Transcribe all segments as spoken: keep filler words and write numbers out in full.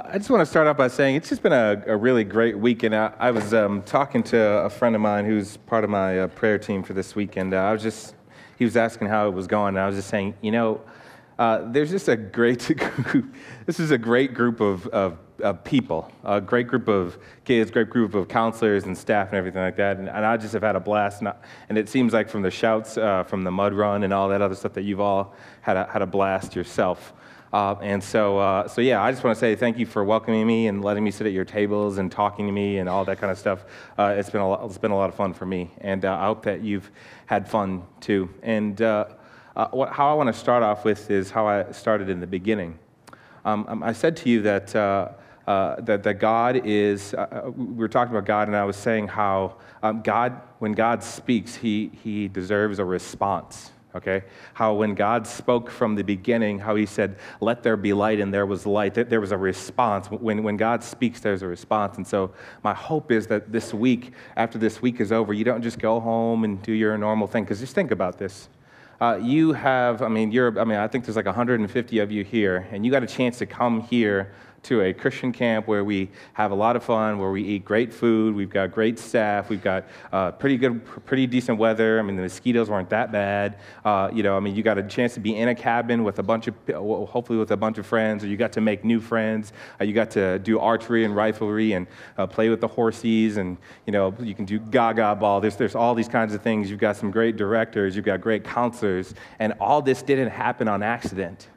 I just want to start off by saying it's just been a, a really great week, and I, I was um, talking to a friend of mine who's part of my uh, prayer team for this weekend. Uh, I was just, he was asking how it was going, and I was just saying, you know, uh, there's just a great group, this is a great group of, of, of people, a great group of kids, great group of counselors and staff and everything like that, and, and I just have had a blast, and, I, and it seems like from the shouts, uh, from the mud run and all that other stuff that you've all had a, had a blast yourself. Uh, and so, uh, so yeah, I just want to say thank you for welcoming me and letting me sit at your tables and talking to me and all that kind of stuff. Uh, it's been a lot, it's been a lot of fun for me, and uh, I hope that you've had fun too. And uh, uh, what, how I want to start off with is how I started in the beginning. Um, I said to you that uh, uh, that that God is. Uh, we were talking about God, and I was saying how um, God, when God speaks, he he deserves a response. Okay, how when God spoke from the beginning, how he said, let there be light, and there was light. There was a response. When, when God speaks, there's a response. And so my hope is that this week, after this week is over, you don't just go home and do your normal thing, because just think about this. Uh, you have, I mean, you're, I mean, I think there's like one hundred fifty of you here, and you got a chance to come here to a Christian camp where we have a lot of fun, where we eat great food, we've got great staff, we've got uh, pretty good, pretty decent weather. I mean, the mosquitoes weren't that bad. Uh, you know, I mean, you got a chance to be in a cabin with a bunch of, hopefully with a bunch of friends, or you got to make new friends. Uh, you got to do archery and riflery and uh, play with the horsies, and, you know, you can do gaga ball. There's, there's all these kinds of things. You've got some great directors, you've got great counselors, and all this didn't happen on accident.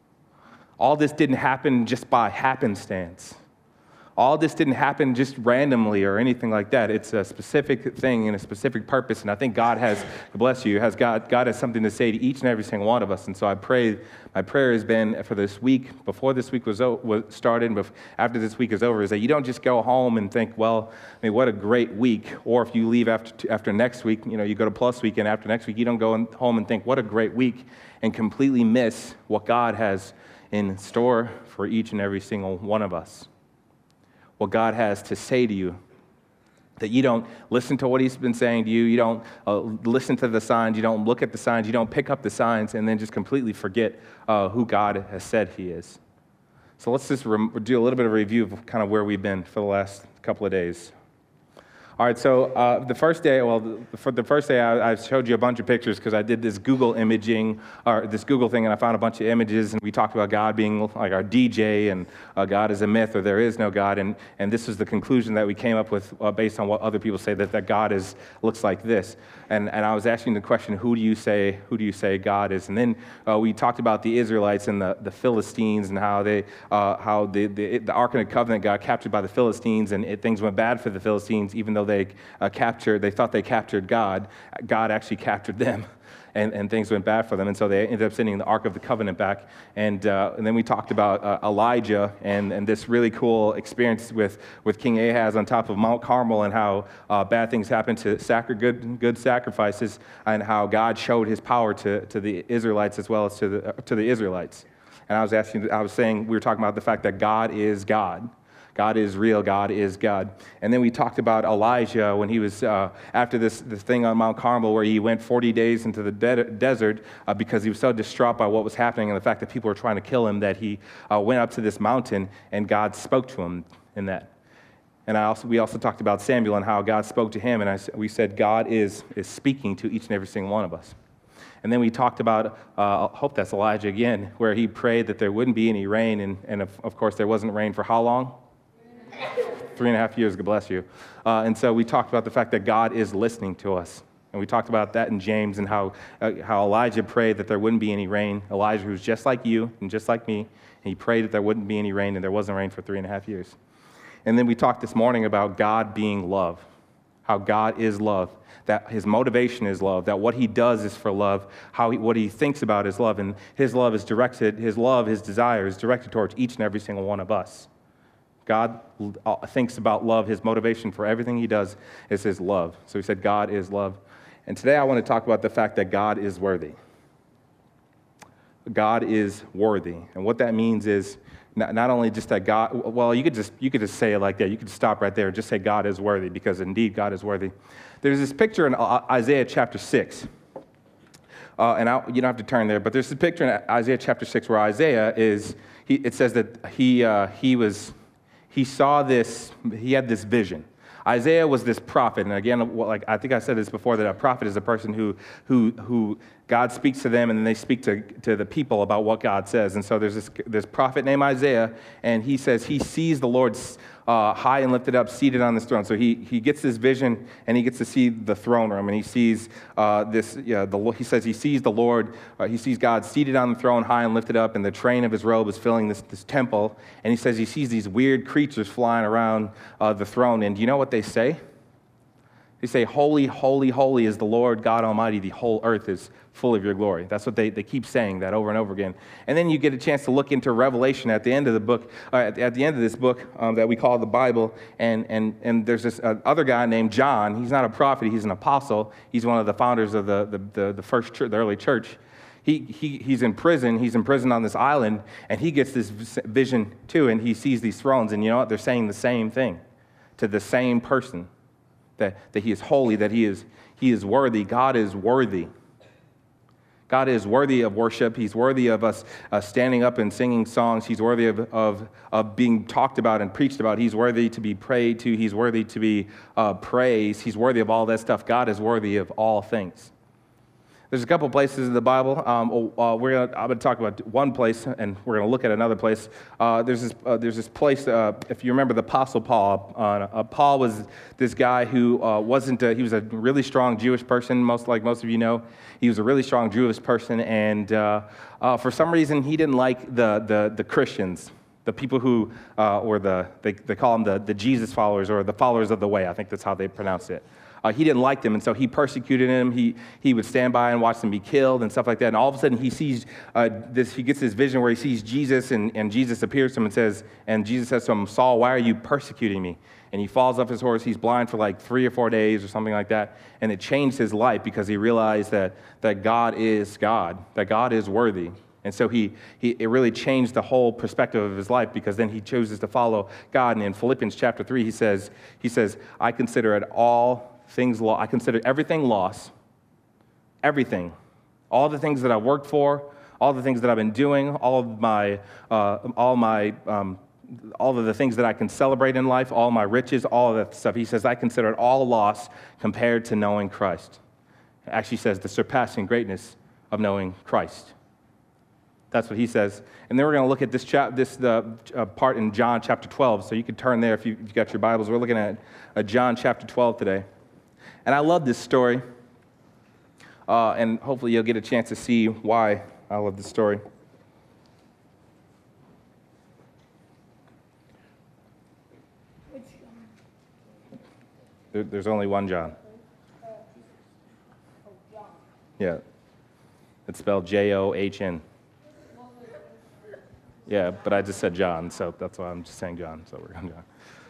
All this didn't happen just by happenstance. All this didn't happen just randomly or anything like that. It's a specific thing and a specific purpose, and I think God has, bless you, has God, God has something to say to each and every single one of us. And so I pray, my prayer has been for this week, before this week was, was started, and after this week is over, is that you don't just go home and think, well, I mean, what a great week. Or if you leave after after next week, you know, you go to Plus Week, and after next week, you don't go home and think, what a great week, and completely miss what God has in store for each and every single one of us. What God has to say to you, that you don't listen to what he's been saying to you, you don't uh, listen to the signs, you don't look at the signs, you don't pick up the signs, and then just completely forget uh, who God has said he is. So let's just re- do a little bit of a review of kind of where we've been for the last couple of days. All right, so uh, the first day, well, the, for the first day, I, I showed you a bunch of pictures because I did this Google imaging, or this Google thing, and I found a bunch of images, and we talked about God being like our D J, and uh, God is a myth, or there is no God, and, and this was the conclusion that we came up with uh, based on what other people say, that, that God is looks like this. And and I was asking the question, who do you say, who do you say God is? And then uh, we talked about the Israelites and the, the Philistines, and how they, uh, how the, the, the Ark of the Covenant got captured by the Philistines, and it, things went bad for the Philistines, even though they uh, captured, they thought they captured God. God actually captured them, and, and things went bad for them. And so they ended up sending the Ark of the Covenant back. And uh, and then we talked about uh, Elijah and, and this really cool experience with, with King Ahaz on top of Mount Carmel, and how uh, bad things happened to sacri- good good sacrifices, and how God showed his power to, to the Israelites as well as to the uh, to the Israelites. And I was asking, I was saying, we were talking about the fact that God is God. God is real, God is God. And then we talked about Elijah when he was, uh, after this, this thing on Mount Carmel, where he went forty days into the de- desert uh, because he was so distraught by what was happening and the fact that people were trying to kill him, that he uh, went up to this mountain, and God spoke to him in that. And I also, we also talked about Samuel and how God spoke to him, and I, we said God is, is speaking to each and every single one of us. And then we talked about, uh, I hope that's Elijah again, where he prayed that there wouldn't be any rain, and, and of, of course there wasn't rain for how long? Three and a half years, God bless you. Uh, and so we talked about the fact that God is listening to us. And we talked about that in James, and how uh, how Elijah prayed that there wouldn't be any rain. Elijah, who's just like you and just like me, and he prayed that there wouldn't be any rain, and there wasn't rain for three and a half years. And then we talked this morning about God being love, how God is love, that his motivation is love, that what he does is for love, how he, what he thinks about is love, and his love is directed, his love, his desire is directed towards each and every single one of us. God thinks about love. His motivation for everything he does is his love. So he said God is love. And today I want to talk about the fact that God is worthy. God is worthy. And what that means is not, not only just that God, well, you could just you could just say it like that. You could stop right there and just say God is worthy, because indeed God is worthy. There's this picture in Isaiah chapter six. Uh, and I, you don't have to turn there, but there's a picture in Isaiah chapter six where Isaiah is, he, it says that he uh, he was he saw this, he had this vision. Isaiah was this prophet, and again, like I think I said this before, that a prophet is a person who who who God speaks to them, and then they speak to, to the people about what God says. And so there's this this prophet named Isaiah, and he says he sees the Lord uh, high and lifted up, seated on this throne. So he he gets this vision, and he gets to see the throne room, and he sees uh, this. Yeah, the he says he sees the Lord, uh, he sees God seated on the throne, high and lifted up, and the train of his robe is filling this this temple. And he says he sees these weird creatures flying around uh, the throne. And do you know what they say? They say, "Holy, holy, holy is the Lord God Almighty. The whole earth is full of your glory." That's what they, they keep saying that over and over again. And then you get a chance to look into Revelation at the end of the book, uh, at, at the end of this book um, that we call the Bible. And and and there's this uh, other guy named John. He's not a prophet. He's an apostle. He's one of the founders of the the, the, the first church, the early church. He, he he's in prison. He's in prison on this island, and he gets this vision too. And he sees these thrones, and you know what? They're saying the same thing to the same person. That, that he is holy, that he is, he is worthy. God is worthy. God is worthy of worship. He's worthy of us uh, standing up and singing songs. He's worthy of, of, of being talked about and preached about. He's worthy to be prayed to. He's worthy to be uh, praised. He's worthy of all that stuff. God is worthy of all things. There's a couple places in the Bible. Um, uh, we're gonna, I'm going to talk about one place, and we're going to look at another place. Uh, there's this. Uh, there's this place. Uh, if you remember the Apostle Paul, uh, uh, Paul was this guy who uh, wasn't. A, he was a really strong Jewish person. Most like most of you know, he was a really strong Jewish person, and uh, uh, for some reason, he didn't like the the, the Christians. The people who, uh, or the they, they call them the, the Jesus followers, or the followers of the way. I think that's how they pronounce it. Uh, he didn't like them, and so he persecuted him. He he would stand by and watch them be killed and stuff like that. And all of a sudden, he sees uh, this. He gets this vision where he sees Jesus, and, and Jesus appears to him and says, and Jesus says to him, "Saul, why are you persecuting me?" And he falls off his horse. He's blind for like three or four days or something like that. And it changed his life because he realized that that God is God, that God is worthy. And so he, he it really changed the whole perspective of his life, because then he chooses to follow God. And in Philippians chapter three, he says, he says, "I consider it all things lost. I consider everything lost, everything, all the things that I've worked for, all the things that I've been doing, all of my, uh, all my, um, all of the things that I can celebrate in life, all my riches, all of that stuff." He says, "I consider it all lost compared to knowing Christ." It actually says the surpassing greatness of knowing Christ. That's what he says. And then we're going to look at this chap, this uh, uh, part in John chapter twelve. So you can turn there if, you, if you've got your Bibles. We're looking at uh, John chapter twelve today. And I love this story. Uh, and hopefully you'll get a chance to see why I love this story. There, there's only one John. Yeah. It's spelled J O H N. Yeah, but I just said John, so that's why I'm just saying John. So we're going John.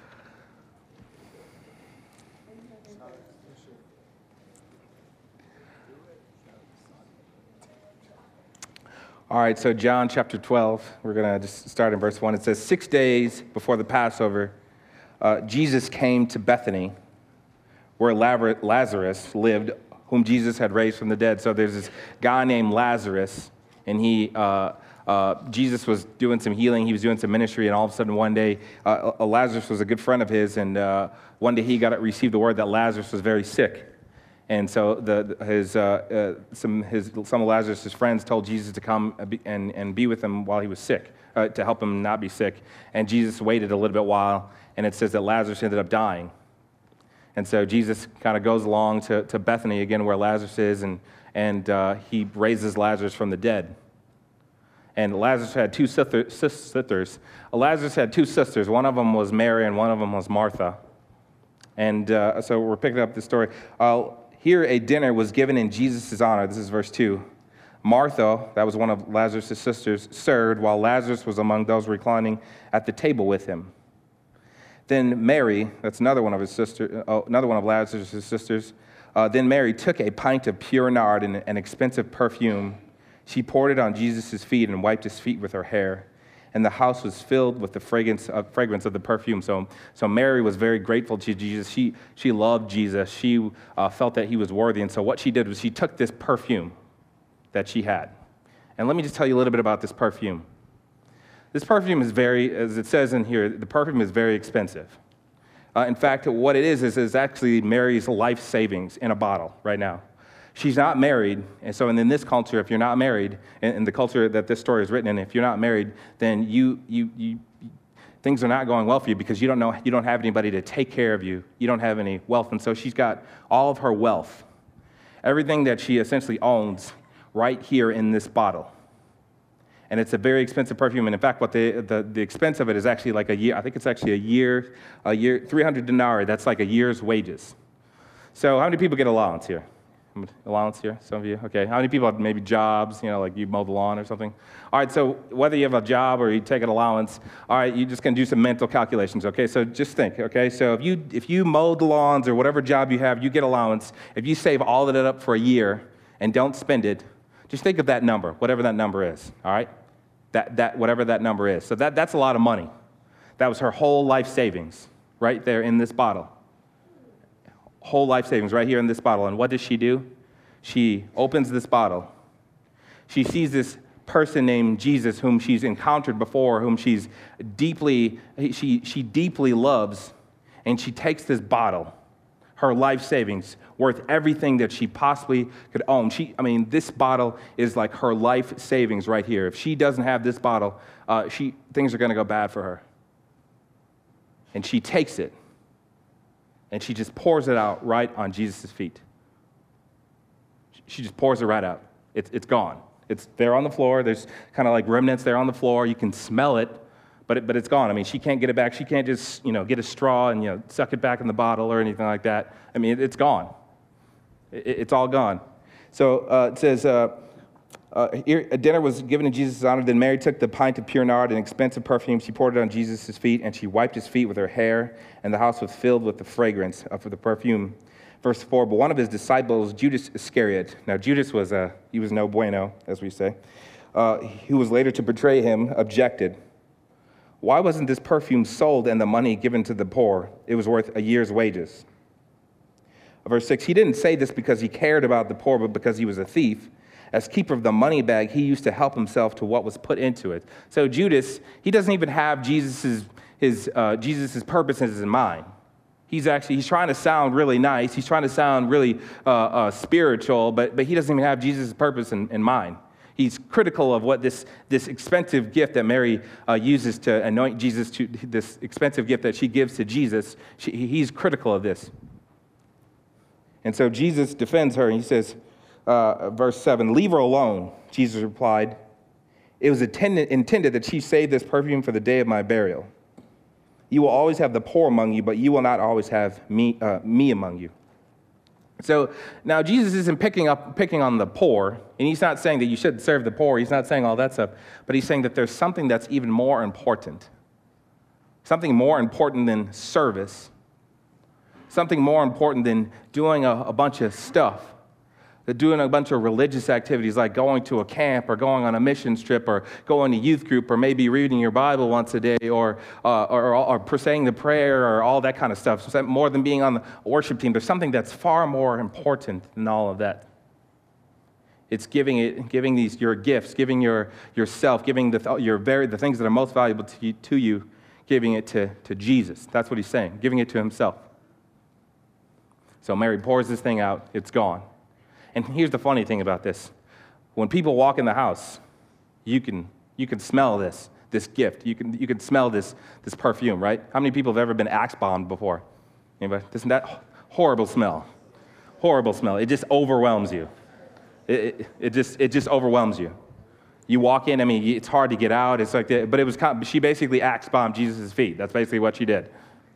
All right, so John chapter twelve, we're going to just start in verse one. It says, "Six days before the Passover, uh, Jesus came to Bethany, where Lazarus lived, whom Jesus had raised from the dead." So there's this guy named Lazarus, and he, uh, uh, Jesus was doing some healing. He was doing some ministry, and all of a sudden one day, uh, Lazarus was a good friend of his, and uh, one day he got received the word that Lazarus was very sick. And so the, his, uh, uh, some, his, some of Lazarus' friends told Jesus to come and, and be with him while he was sick, uh, to help him not be sick. And Jesus waited a little bit while, and it says that Lazarus ended up dying. And so Jesus kind of goes along to, to Bethany, again, where Lazarus is, and, and uh, he raises Lazarus from the dead. And Lazarus had two sisters. Lazarus had two sisters. One of them was Mary, and one of them was Martha. And uh, so we're picking up this story. Uh, Here a dinner was given in Jesus' honor. This is verse two. Martha, that was one of Lazarus' sisters, served, while Lazarus was among those reclining at the table with him. Then Mary, that's another one of his sister, oh, another one of Lazarus' sisters. Uh, then Mary took a pint of pure nard and an expensive perfume. She poured it on Jesus' feet and wiped his feet with her hair. And the house was filled with the fragrance of, fragrance of the perfume. So, so Mary was very grateful to Jesus. She, she loved Jesus. She uh, felt that he was worthy. And so what she did was she took this perfume that she had. And let me just tell you a little bit about this perfume. This perfume is very, as it says in here, the perfume is very expensive. Uh, in fact, what it is, is is actually Mary's life savings in a bottle right now. She's not married, and so in this culture, if you're not married, in, in the culture that this story is written in, if you're not married, then you you you things are not going well for you because you don't know you don't have anybody to take care of you. You don't have any wealth, and so she's got all of her wealth, everything that she essentially owns, right here in this bottle. And it's a very expensive perfume. And in fact, what the, the, the expense of it is actually like a year. I think it's actually a year, a year, three hundred denarii. That's like a year's wages. So how many people get allowance here? Allowance here? Some of you? Okay. How many people have maybe jobs, you know, like you mow the lawn or something? All right, so whether you have a job or you take an allowance, all right, you're just going to do some mental calculations, okay? So just think, okay? So if you if you mow the lawns or whatever job you have, you get allowance. If you save all of it up for a year and don't spend it, just think of that number, whatever that number is, all right? That, that whatever that number is. So that, that's a lot of money. That was her whole life savings right there in this bottle. Whole life savings right here in this bottle. And what does she do? She opens this bottle. She sees this person named Jesus whom she's encountered before, whom she's deeply, she, she deeply loves, and she takes this bottle, her life savings, worth everything that she possibly could own. She, I mean, this bottle is like her life savings right here. If she doesn't have this bottle, uh, she things are going to go bad for her. And she takes it, and she just pours it out right on Jesus' feet. She just pours it right out. It's, it's gone. It's there on the floor. There's kind of like remnants there on the floor. You can smell it, but it, but it's gone. I mean, she can't get it back. She can't just, you know, get a straw and, you know, suck it back in the bottle or anything like that. I mean, it, it's gone. It, it's all gone. So uh, it says, uh, uh, here, a dinner was given in Jesus' honor. Then Mary took the pint of pure nard, an expensive perfume. She poured it on Jesus' feet, and she wiped his feet with her hair, and the house was filled with the fragrance of the perfume. Verse four, but one of his disciples, Judas Iscariot. Now, Judas was, a, he was no bueno, as we say, uh, who was later to betray him, objected. Why wasn't this perfume sold and the money given to the poor? It was worth a year's wages. Verse six, he didn't say this because he cared about the poor, but because he was a thief. As keeper of the money bag, he used to help himself to what was put into it. So Judas, he doesn't even have Jesus's his uh, Jesus's purposes in mind. He's actually, he's trying to sound really nice. He's trying to sound really uh, uh, spiritual, but, but he doesn't even have Jesus' purpose in, in mind. He's critical of what this, this expensive gift that Mary uh, uses to anoint Jesus, to this expensive gift that she gives to Jesus. She, he's critical of this. And so Jesus defends her, and he says, uh, verse seven, leave her alone, Jesus replied. It was intended, intended that she save this perfume for the day of my burial. You will always have the poor among you, but you will not always have me, uh, me among you. So now Jesus isn't picking up, picking on the poor, and he's not saying that you should serve the poor. He's not saying all that stuff, but he's saying that there's something that's even more important, something more important than service, something more important than doing a, a bunch of stuff. They're doing a bunch of religious activities like going to a camp or going on a missions trip or going to youth group or maybe reading your Bible once a day or, uh, or, or, or saying the prayer or all that kind of stuff. So more than being on the worship team, there's something that's far more important than all of that. It's giving it, giving these your gifts, giving your yourself, giving the your very the things that are most valuable to you, to you giving it to, to Jesus. That's what he's saying, giving it to himself. So Mary pours this thing out. It's gone. And here's the funny thing about this. When people walk in the house, you can you can smell this, this gift. You can you can smell this, this perfume, right? How many people have ever been axe bombed before? Anybody? Isn't that horrible smell? Horrible smell. It just overwhelms you. It, it, it just it just overwhelms you. You walk in, I mean, it's hard to get out. It's like that, but it was kind of, she basically axe bombed Jesus' feet. That's basically what she did.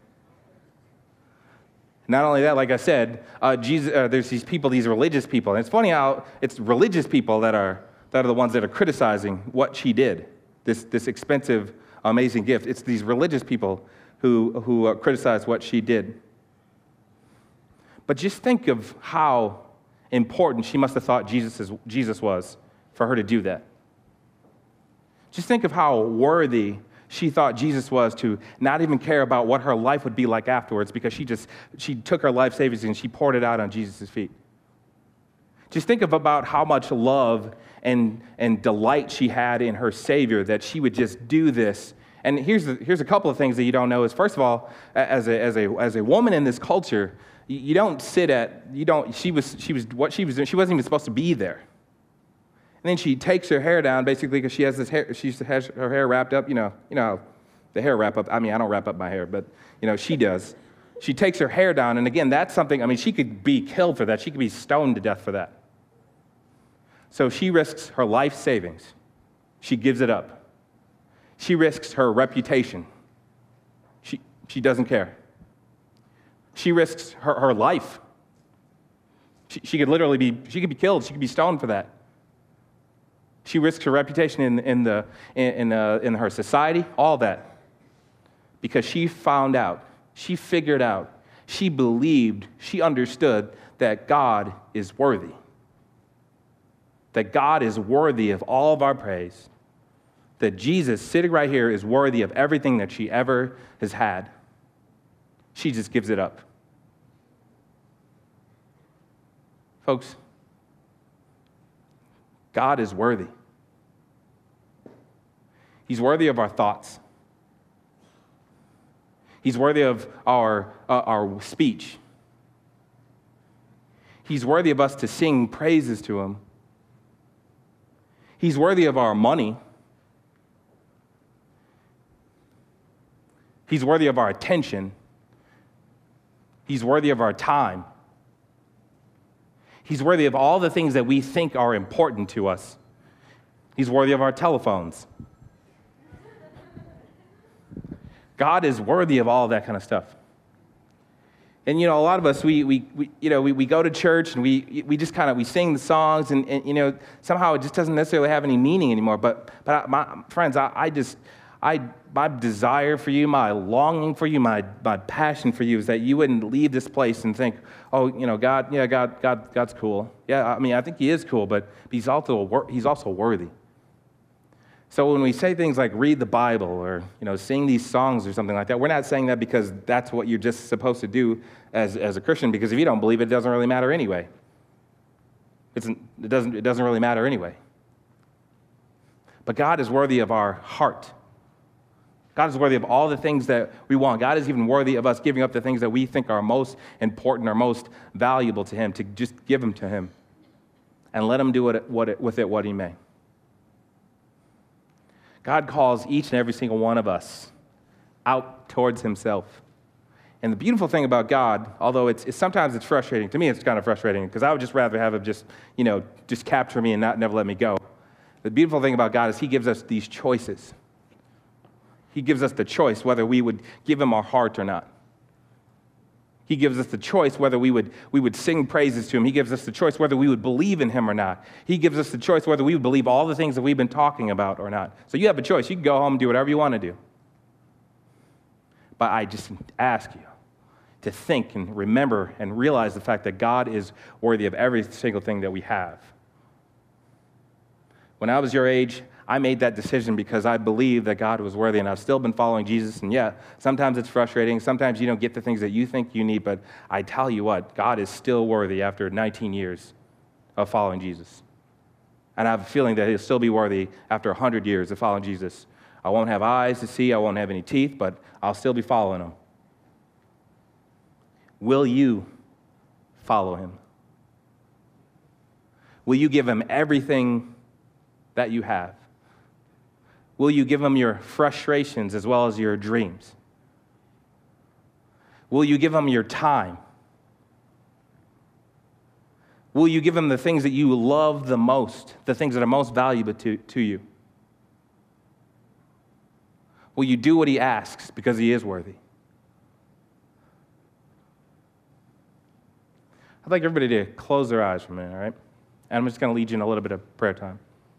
Not only that, like I said, uh, Jesus, uh, there's these people, these religious people. And it's funny how it's religious people that are that are the ones that are criticizing what she did, this, this expensive, amazing gift. It's these religious people who, who uh, criticize what she did. But just think of how important she must have thought Jesus, is, Jesus was for her to do that. Just think of how worthy she thought Jesus was to not even care about what her life would be like afterwards because she just, she took her life savings and she poured it out on Jesus' feet. Just think of about how much love and, and delight she had in her Savior, that she would just do this. And here's, the, here's a couple of things that you don't know is, first of all, as a, as a, as a woman in this culture, you, you don't sit at, you don't, she was, she was, what she was doing, she wasn't even supposed to be there. And then she takes her hair down, basically, because she has this hair, she has her hair wrapped up, you know, you know, the hair wrap up, I mean, I don't wrap up my hair, but, you know, she does. She takes her hair down, and again, that's something, I mean, she could be killed for that. She could be stoned to death for that. So she risks her life savings. She gives it up. She risks her reputation. She, she doesn't care. She risks her, her life. She, she could literally be, she could be killed. She could be stoned for that. She risks her reputation in, in, the, in, in, uh, in her society, all that, because she found out, she figured out, she believed, she understood that God is worthy. That God is worthy of all of our praise. That Jesus, sitting right here, is worthy of everything that she ever has had. She just gives it up. Folks, God is worthy. He's worthy of our thoughts. He's worthy of our, uh, our speech. He's worthy of us to sing praises to him. He's worthy of our money. He's worthy of our attention. He's worthy of our time. He's worthy of all the things that we think are important to us. He's worthy of our telephones. God is worthy of all of that kind of stuff. And, you know, a lot of us, we, we, we you know, we, we go to church and we, we just kind of, we sing the songs and, and, you know, somehow it just doesn't necessarily have any meaning anymore. But, but I, my friends, I, I just, I, my desire for you, my longing for you, my, my passion for you is that you wouldn't leave this place and think, oh, you know, God, yeah, God, God, God's cool. Yeah, I mean, I think he is cool, but he's also, he's also worthy. So when we say things like read the Bible or, you know, sing these songs or something like that, we're not saying that because that's what you're just supposed to do as, as a Christian, because if you don't believe it, it doesn't really matter anyway. It's, it, doesn't, it doesn't really matter anyway. But God is worthy of our heart. God is worthy of all the things that we want. God is even worthy of us giving up the things that we think are most important or most valuable to him, to just give them to him and let him do it, what it, with it what he may. God calls each and every single one of us out towards himself. And the beautiful thing about God, although it's, it's sometimes it's frustrating, to me it's kind of frustrating, because I would just rather have him just, you know, just capture me and not never let me go. The beautiful thing about God is he gives us these choices. He gives us the choice whether we would give him our heart or not. He gives us the choice whether we would, we would sing praises to him. He gives us the choice whether we would believe in him or not. He gives us the choice whether we would believe all the things that we've been talking about or not. So you have a choice. You can go home and do whatever you want to do. But I just ask you to think and remember and realize the fact that God is worthy of every single thing that we have. When I was your age, I made that decision because I believed that God was worthy, and I've still been following Jesus. And yeah, sometimes it's frustrating. Sometimes you don't get the things that you think you need, but I tell you what, God is still worthy after nineteen years of following Jesus. And I have a feeling that he'll still be worthy after one hundred years of following Jesus. I won't have eyes to see, I won't have any teeth, but I'll still be following him. Will you follow him? Will you give him everything that you have? Will you give him your frustrations as well as your dreams? Will you give him your time? Will you give him the things that you love the most, the things that are most valuable to, to you? Will you do what he asks because he is worthy? I'd like everybody to close their eyes for a minute, all right? And I'm just going to lead you in a little bit of prayer time.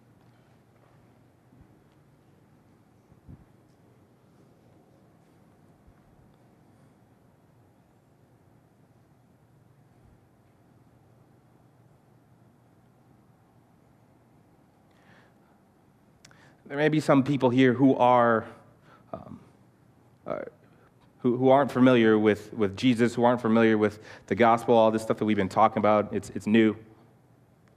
There may be some people here who are um, uh, who, who aren't familiar with, with Jesus, who aren't familiar with the gospel, all this stuff that we've been talking about. It's, it's new.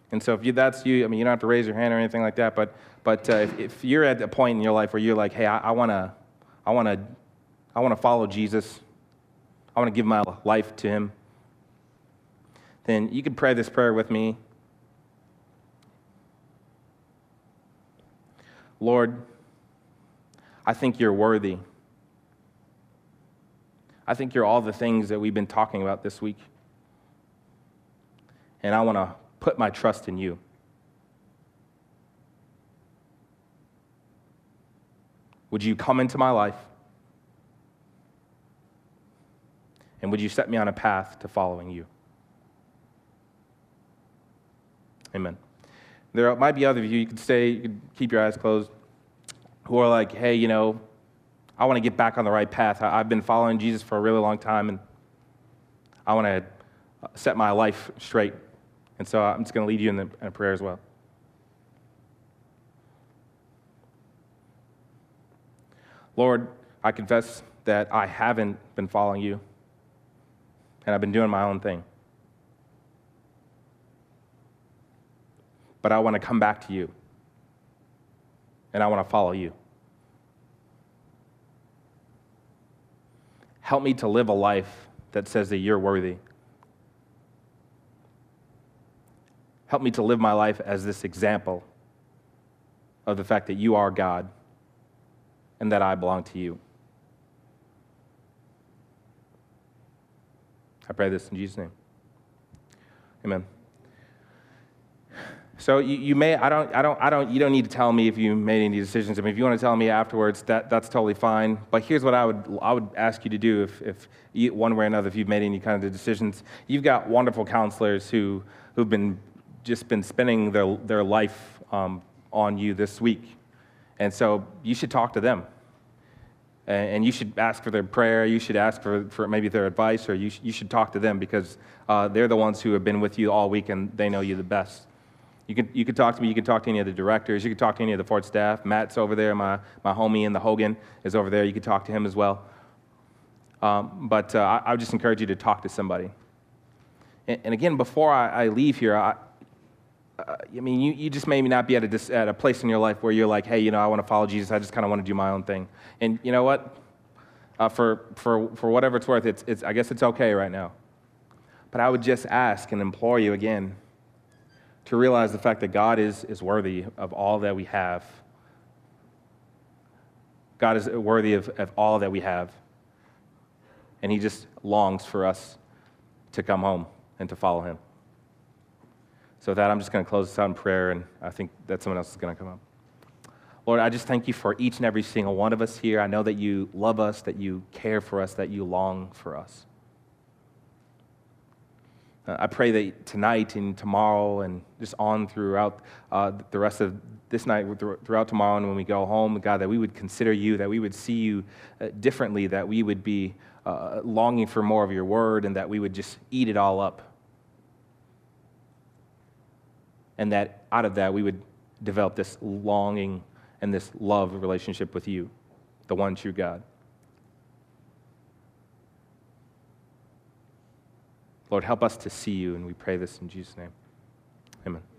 And so if you, that's you, I mean, you don't have to raise your hand or anything like that, but, but uh, if, if you're at a point in your life where you're like, hey, I want to I want to I want to follow Jesus, I want to give my life to him, then you can pray this prayer with me. Lord, I think you're worthy. I think you're all the things that we've been talking about this week. And I want to put my trust in you. Would you come into my life? And would you set me on a path to following you? Amen. There might be other of you, you could stay, you could keep your eyes closed, who are like, hey, you know, I want to get back on the right path. I've been following Jesus for a really long time, and I want to set my life straight. And so I'm just going to lead you in, the, in a prayer as well. Lord, I confess that I haven't been following you, and I've been doing my own thing. But I want to come back to you, and I want to follow you. Help me to live a life that says that you're worthy. Help me to live my life as this example of the fact that you are God and that I belong to you. I pray this in Jesus' name. Amen. So you, you may, I don't, I don't, I don't, you don't need to tell me if you made any decisions. I mean, if you want to tell me afterwards, that, that's totally fine. But here's what I would, I would ask you to do if, if you, one way or another, if you've made any kind of decisions. You've got wonderful counselors who, who've been, just been spending their, their life um, on you this week. And so you should talk to them. And, and you should ask for their prayer. You should ask for, for maybe their advice, or you, sh- you should talk to them because uh, they're the ones who have been with you all week and they know you the best. You could, you could talk to me. You could talk to any of the directors. You could talk to any of the Ford staff. Matt's over there. My, my homie in the Hogan is over there. You could talk to him as well. Um, but uh, I, I would just encourage you to talk to somebody. And, and again, before I, I leave here, I, uh, I mean, you, you just may not be at a, dis, at a place in your life where you're like, hey, you know, I want to follow Jesus. I just kind of want to do my own thing. And you know what? Uh, for, for, for whatever it's worth, it's, it's, I guess it's okay right now. But I would just ask and implore you again to realize the fact that God is, is worthy of all that we have. God is worthy of, of all that we have. And he just longs for us to come home and to follow him. So with that, I'm just going to close this out in prayer, and I think that someone else is going to come up. Lord, I just thank you for each and every single one of us here. I know that you love us, that you care for us, that you long for us. Uh, I pray that tonight and tomorrow and just on throughout uh, the rest of this night, throughout tomorrow and when we go home, God, that we would consider you, that we would see you uh, differently, that we would be uh, longing for more of your word, and that we would just eat it all up. And that out of that, we would develop this longing and this love relationship with you, the one true God. Lord, help us to see you, and we pray this in Jesus' name. Amen.